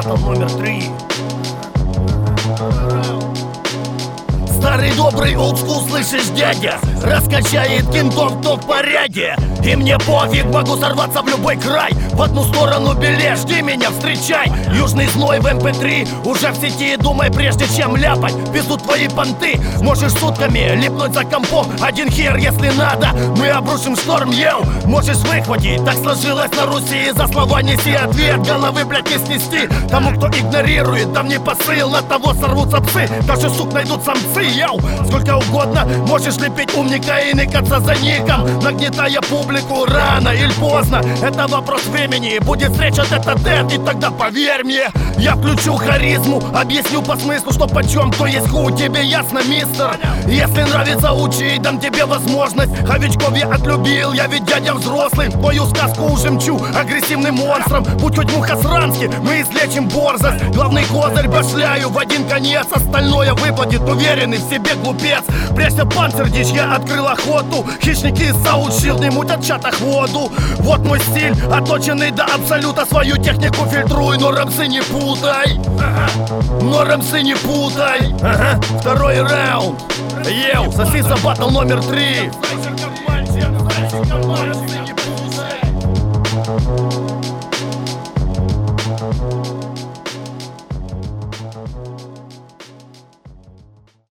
батл номер 3. Старый добрый олдскул, слышишь, дядя? Раскачает кентов, кто в порядке. И мне пофиг, могу сорваться в любой край. В одну сторону белее, жди меня, встречай. Южный зной в MP3 уже в сети. Думай, прежде чем ляпать, пиздут твои понты. Можешь сутками липнуть за компом. Один хер, если надо, мы обрушим шторм, йоу. Можешь выхватить, так сложилось на Руси. За слова неси ответ, головы, блядь, не снести. Тому, кто игнорирует, там не посыл. На того сорвутся псы, даже сук найдут самцы, йоу. Сколько угодно можешь лепить умника и ныкаться за ником, нагнетая публику рано или поздно. Это вопрос времени, будет встреча тет-а-тет. И тогда поверь мне, я включу харизму, объясню по смыслу, что почем, кто есть ху. Тебе ясно, мистер? Если нравится, учи, дам тебе возможность. Ховичков я отлюбил, я ведь дядя взрослый. Твою сказку уже мчу агрессивным монстром. Будь хоть мухосранский, мы излечим борзость. Главный козырь башляю в один конец, остальное выпадет, уверенный в себе глупец. Прежде панцирдич, я открыл охоту. Хищники из Саутшилд не мутят в чатах воду. Вот мой стиль, отточенный до абсолюта. Свою технику фильтруй, но рамсы не путай. Но рамсы не путай. Второй раунд. Ел, сосиса батл номер 3.